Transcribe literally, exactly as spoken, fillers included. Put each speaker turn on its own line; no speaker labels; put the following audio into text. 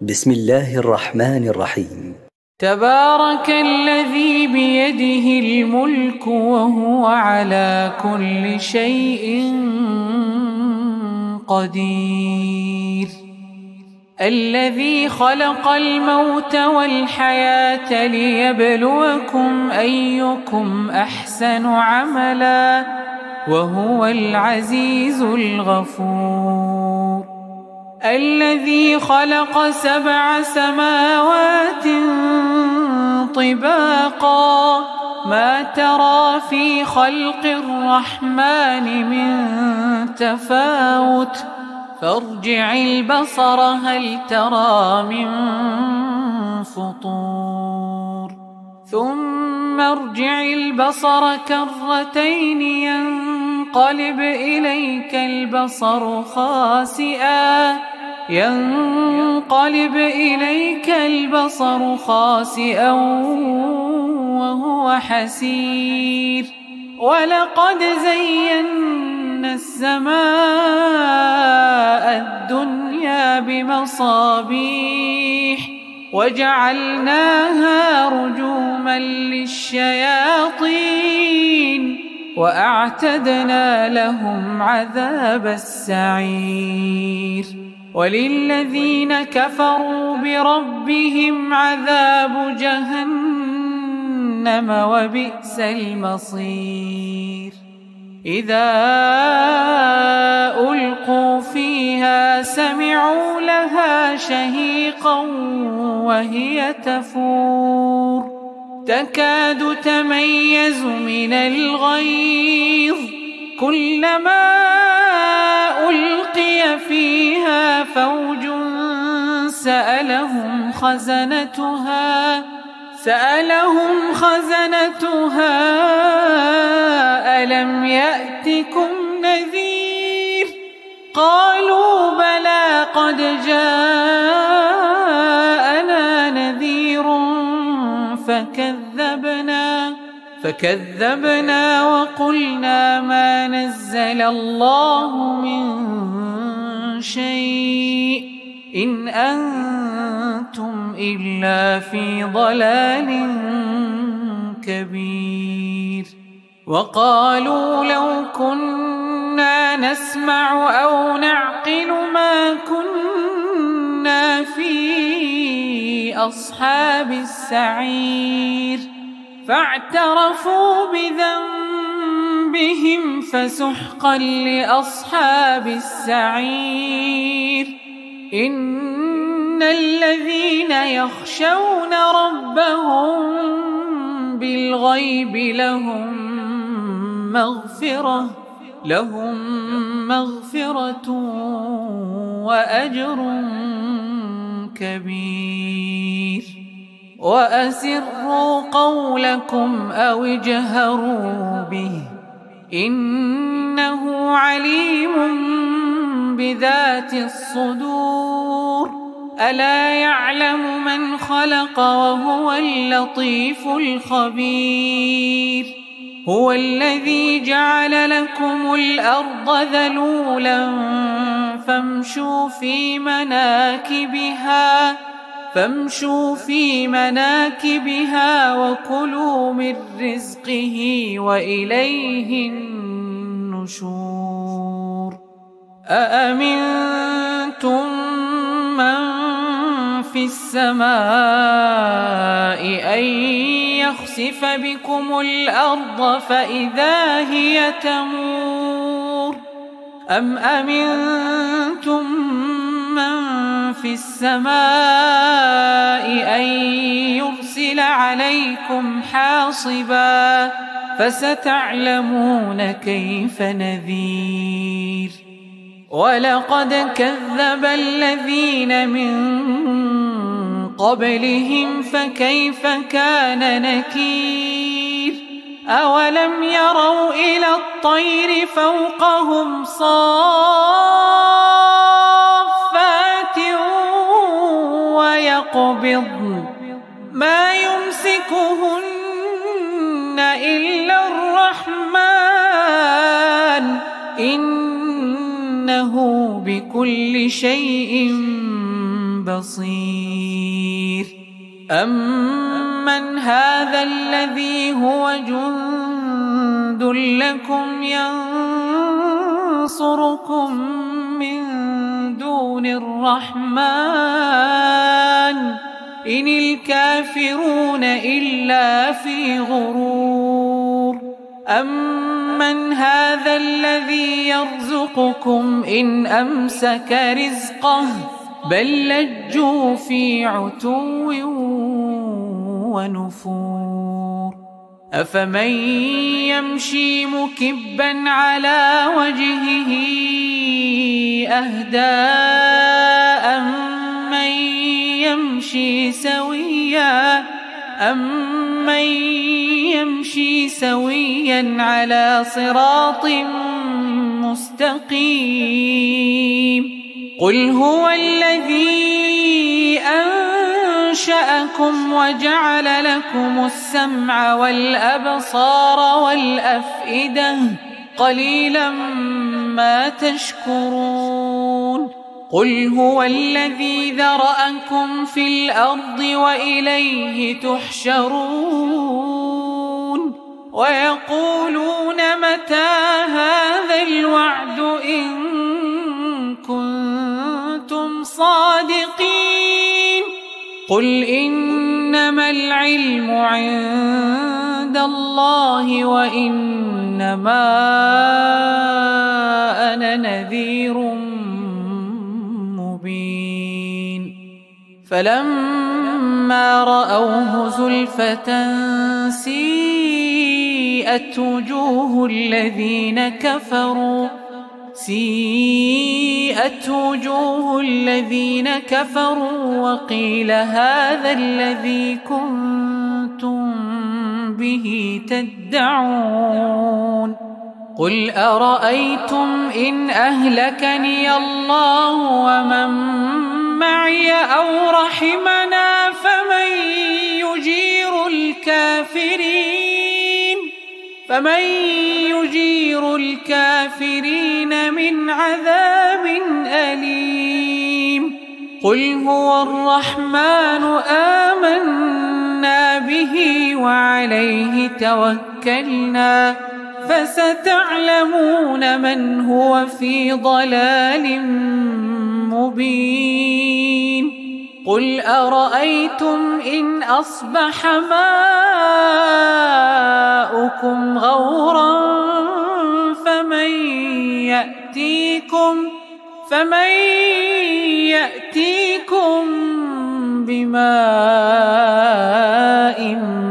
بسم الله الرحمن الرحيم.
تبارك الذي بيده الملك وهو على كل شيء قدير. الذي خلق الموت والحياة ليبلوكم أيكم أحسن عملا وهو العزيز الغفور. الذي خلق سبع سماوات طباقا ما ترى في خلق الرحمن من تفاوت فارجع البصر هل ترى من فطور ثم ارجع البصر كرتين ينقلب إليك البصر خاسئا ينقلب إليك البصر خاسئا وهو حسير. ولقد زينا السماء الدنيا بمصابيح وجعلناها رجوما للشياطين وأعتدنا لهم عذاب السعير. وللذين كفروا بربهم عذاب جهنم وبئس المصير. إذا ألقوا فيها سمعوا لها شهيقا وهي تفور تكاد تميز من الغيظ كلما ألقي فيها فوج سألهم خزنتها سألهم خزنتها ألم يأتكم نذير قالوا بلى قد جاءنا نذير فكذبنا فكذبنا وقلنا ما نزل الله من شيء إن أنتم إلا في ضلال كبير. وقالوا لو كنا نسمع أو نعقل ما كنا في أصحاب السعير فاعترفوا بذنبهم فسحقا لأصحاب السعير. إن الذين يخشون ربهم بالغيب لهم مغفرة لهم مغفرة وأجر كبير. وأسروا قولكم أو اجهروا به إنه عليم بذات الصدور. ألا يعلم من خلق وهو اللطيف الخبير. هو الذي جعل لكم الأرض ذلولا فامشوا في مناكبها فامشوا في مناكبها وكلوا من رزقه وإليه النشور. أأمنتم من في السماء أن يخسف بكم الأرض فإذا هي تمور أم أمنتم من في السماء أن يرسل عليكم حاصبا فستعلمون كيف نذير. ولقد كذب الذين من قبلهم فكيف كان نكير. أولم يروا إلى الطير فوقهم صافات ويقبضن ما يمسكهن إلا الرحمن إنه بكل شيء بصير أمن هذا الذي هو جند لكم ينصركم من دون الرحمن إن الكافرون إلا في غرور أمن هذا الذي يرزقكم إن أمسك رزقه بل لجوا في عتو ونفور أفمن يمشي مكبا على وجهه أهدى أمن يمشي سويا أمن يمشي سويا على صراط مستقيم قل هو الذي أنشأكم وجعل لكم السمع والأبصار والأفئدة قليلا ما تشكرون قل هو الذي ذرأكم في الأرض وإليه تحشرون ويقولون متى هذا الوعد إن كنتم صادقين قل إنما العلم عند الله وإنما أنا نذير مبين فلما رأوه زلفة سيئت وجوه الذين كفروا سيئت وجوه الذين كفروا وقيل هذا الذي كنتم به تدعون قل أرأيتم إن أهلكني الله ومن معي أو رحمنا فمن يجير الكافرين فمن يجير الكافرين من عذاب أليم قل هو الرحمن آمنا به وعليه توكلنا فستعلمون من هو في ضلال مبين قل أرأيتم إن أصبح ماؤكم غورا فمن يأتيكم فمن يأتيكم بماء